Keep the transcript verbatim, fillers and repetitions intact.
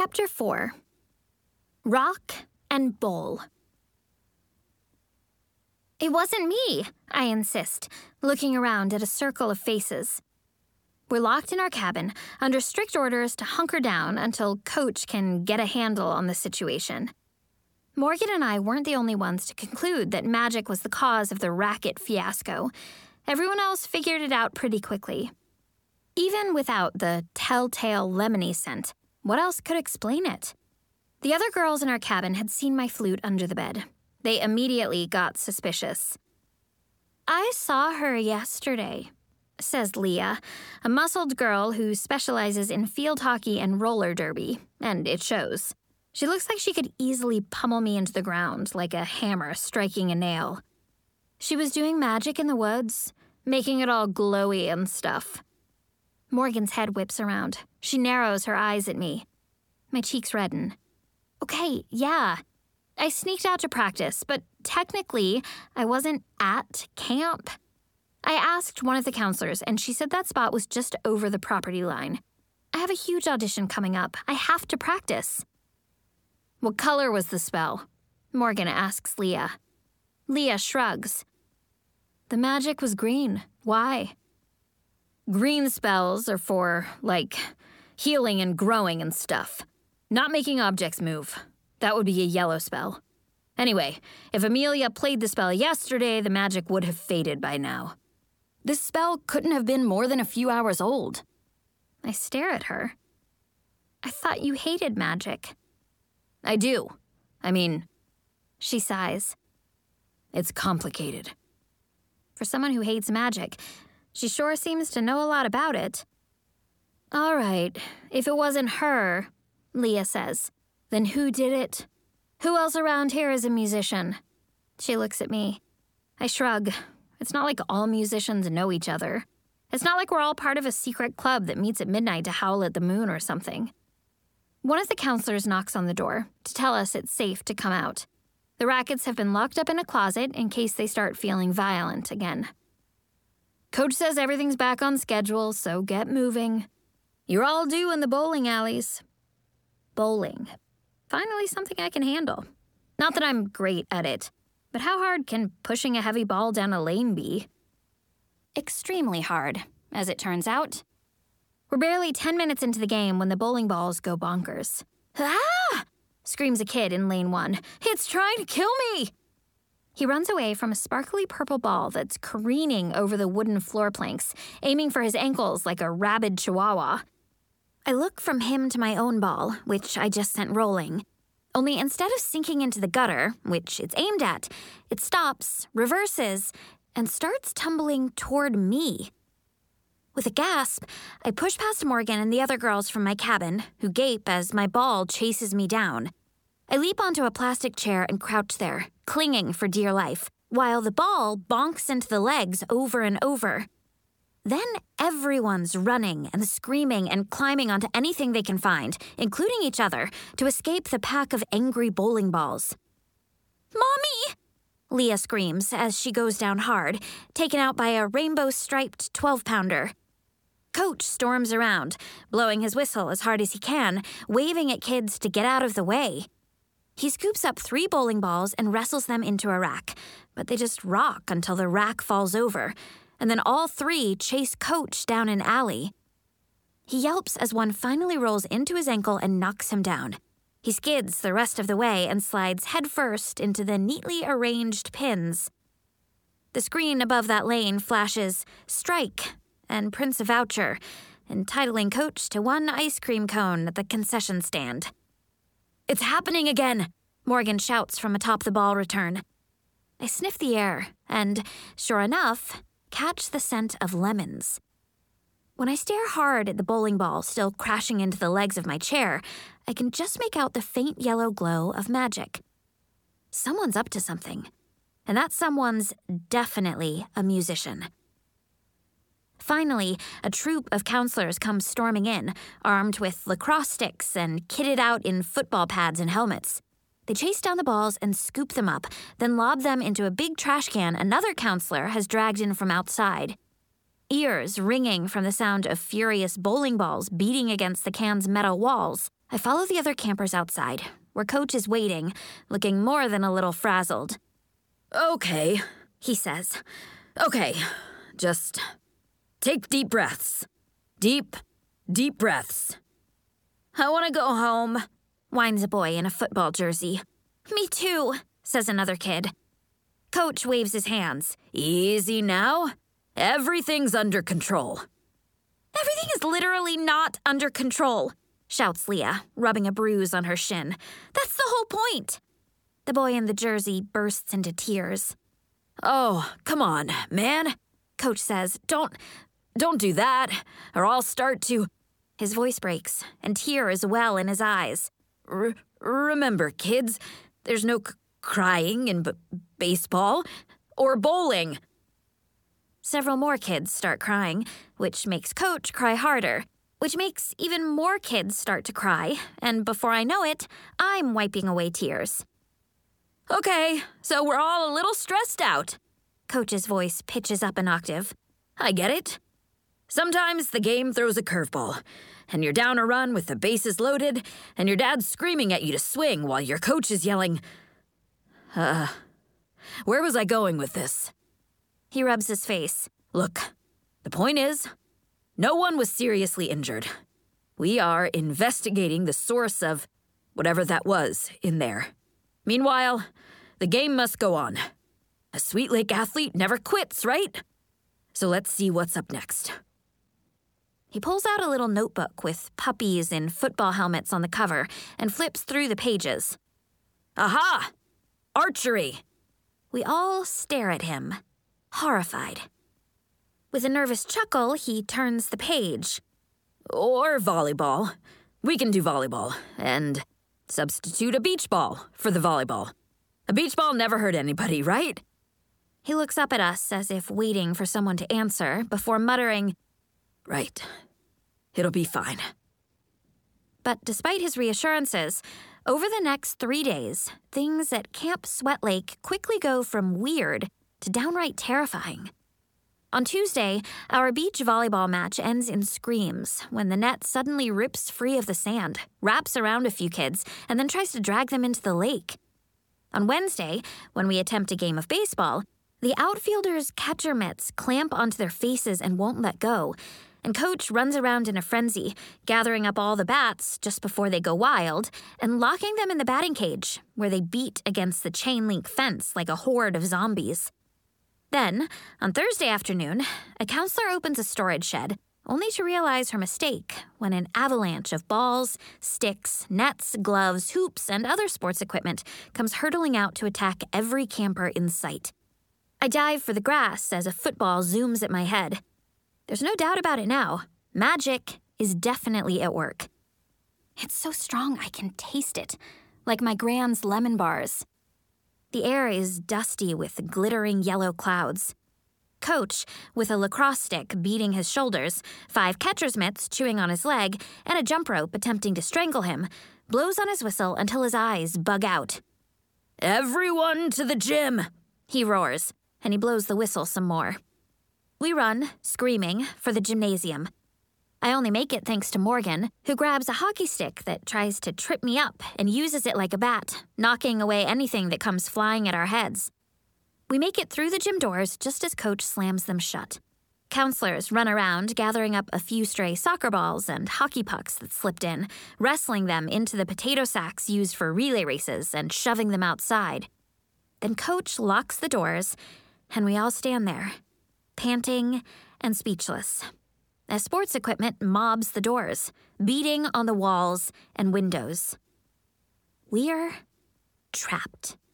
Chapter four. Rock and Bowl. It wasn't me, I insist, looking around at a circle of faces. We're locked in our cabin, under strict orders to hunker down until Coach can get a handle on the situation. Morgan and I weren't the only ones to conclude that magic was the cause of the racket fiasco. Everyone else figured it out pretty quickly. Even without the telltale lemony scent, what else could explain it? The other girls in our cabin had seen my flute under the bed. They immediately got suspicious. "I saw her yesterday," says Leah, a muscled girl who specializes in field hockey and roller derby, and it shows. She looks like she could easily pummel me into the ground like a hammer striking a nail. She was doing magic in the woods, making it all glowy and stuff. Morgan's head whips around. She narrows her eyes at me. My cheeks redden. Okay, yeah. I sneaked out to practice, but technically, I wasn't at camp. I asked one of the counselors, and she said that spot was just over the property line. I have a huge audition coming up. I have to practice. "What color was the spell?" Morgan asks Leah. Leah shrugs. "The magic was green. Why?" "Green spells are for, like, healing and growing and stuff. Not making objects move. That would be a yellow spell. Anyway, if Amelia played the spell yesterday, the magic would have faded by now. This spell couldn't have been more than a few hours old." I stare at her. "I thought you hated magic." "I do. I mean," she sighs, "it's complicated." For someone who hates magic, she sure seems to know a lot about it. "All right, if it wasn't her," Leah says, "then who did it? Who else around here is a musician?" She looks at me. I shrug. It's not like all musicians know each other. It's not like we're all part of a secret club that meets at midnight to howl at the moon or something. One of the counselors knocks on the door to tell us it's safe to come out. The rackets have been locked up in a closet in case they start feeling violent again. "Coach says everything's back on schedule, so get moving. You're all due in the bowling alleys." Bowling. Finally something I can handle. Not that I'm great at it, but how hard can pushing a heavy ball down a lane be? Extremely hard, as it turns out. We're barely ten minutes into the game when the bowling balls go bonkers. "Ah!" screams a kid in lane one. "It's trying to kill me!" He runs away from a sparkly purple ball that's careening over the wooden floor planks, aiming for his ankles like a rabid chihuahua. I look from him to my own ball, which I just sent rolling. Only instead of sinking into the gutter, which it's aimed at, it stops, reverses, and starts tumbling toward me. With a gasp, I push past Morgan and the other girls from my cabin, who gape as my ball chases me down. I leap onto a plastic chair and crouch there, clinging for dear life, while the ball bonks into the legs over and over. Then everyone's running and screaming and climbing onto anything they can find, including each other, to escape the pack of angry bowling balls. "Mommy!" Leah screams as she goes down hard, taken out by a rainbow-striped twelve-pounder. Coach storms around, blowing his whistle as hard as he can, waving at kids to get out of the way. He scoops up three bowling balls and wrestles them into a rack, but they just rock until the rack falls over, and then all three chase Coach down an alley. He yelps as one finally rolls into his ankle and knocks him down. He skids the rest of the way and slides headfirst into the neatly arranged pins. The screen above that lane flashes "Strike" and prints a voucher, entitling Coach to one ice cream cone at the concession stand. "It's happening again!" Morgan shouts from atop the ball return. I sniff the air and, sure enough, catch the scent of lemons. When I stare hard at the bowling ball still crashing into the legs of my chair, I can just make out the faint yellow glow of magic. Someone's up to something, and that someone's definitely a musician. Finally, a troop of counselors comes storming in, armed with lacrosse sticks and kitted out in football pads and helmets. They chase down the balls and scoop them up, then lob them into a big trash can another counselor has dragged in from outside. Ears ringing from the sound of furious bowling balls beating against the can's metal walls, I follow the other campers outside, where Coach is waiting, looking more than a little frazzled. Okay, he says. Okay, just take deep breaths. Deep, deep breaths. I want to go home, whines a boy in a football jersey. Me too, says another kid. Coach waves his hands. Easy now. Everything's under control. Everything is literally not under control, shouts Leah, rubbing a bruise on her shin. That's the whole point. The boy in the jersey bursts into tears. Oh, come on, man, Coach says. Don't, don't do that, or I'll start to... His voice breaks, and tears well in his eyes. R- remember, kids, there's no c- crying in b- baseball or bowling. Several more kids start crying, which makes Coach cry harder, which makes even more kids start to cry, and before I know it, I'm wiping away tears. Okay, so we're all a little stressed out. Coach's voice pitches up an octave. I get it. Sometimes the game throws a curveball, and you're down a run with the bases loaded, and your dad's screaming at you to swing while your coach is yelling, Uh, where was I going with this? He rubs his face. Look, the point is, no one was seriously injured. We are investigating the source of whatever that was in there. Meanwhile, the game must go on. A Sweet Lake athlete never quits, right? So let's see what's up next. He pulls out a little notebook with puppies in football helmets on the cover and flips through the pages. Aha! Archery! We all stare at him, horrified. With a nervous chuckle, he turns the page. Or volleyball. We can do volleyball, and substitute a beach ball for the volleyball. A beach ball never hurt anybody, right? He looks up at us as if waiting for someone to answer before muttering, Right. It'll be fine. But despite his reassurances, over the next three days, things at Camp Sweat Lake quickly go from weird to downright terrifying. On Tuesday, our beach volleyball match ends in screams when the net suddenly rips free of the sand, wraps around a few kids, and then tries to drag them into the lake. On Wednesday, when we attempt a game of baseball, the outfielders' catcher mitts clamp onto their faces and won't let go, and Coach runs around in a frenzy, gathering up all the bats just before they go wild and locking them in the batting cage, where they beat against the chain-link fence like a horde of zombies. Then, on Thursday afternoon, a counselor opens a storage shed, only to realize her mistake when an avalanche of balls, sticks, nets, gloves, hoops, and other sports equipment comes hurtling out to attack every camper in sight. I dive for the grass as a football zooms at my head. There's no doubt about it now. Magic is definitely at work. It's so strong I can taste it, like my Grand's lemon bars. The air is dusty with glittering yellow clouds. Coach, with a lacrosse stick beating his shoulders, five catcher's mitts chewing on his leg, and a jump rope attempting to strangle him, blows on his whistle until his eyes bug out. Everyone to the gym, he roars, and he blows the whistle some more. We run, screaming, for the gymnasium. I only make it thanks to Morgan, who grabs a hockey stick that tries to trip me up and uses it like a bat, knocking away anything that comes flying at our heads. We make it through the gym doors just as Coach slams them shut. Counselors run around, gathering up a few stray soccer balls and hockey pucks that slipped in, wrestling them into the potato sacks used for relay races and shoving them outside. Then Coach locks the doors, and we all stand there, panting and speechless, as sports equipment mobs the doors, beating on the walls and windows. We're trapped.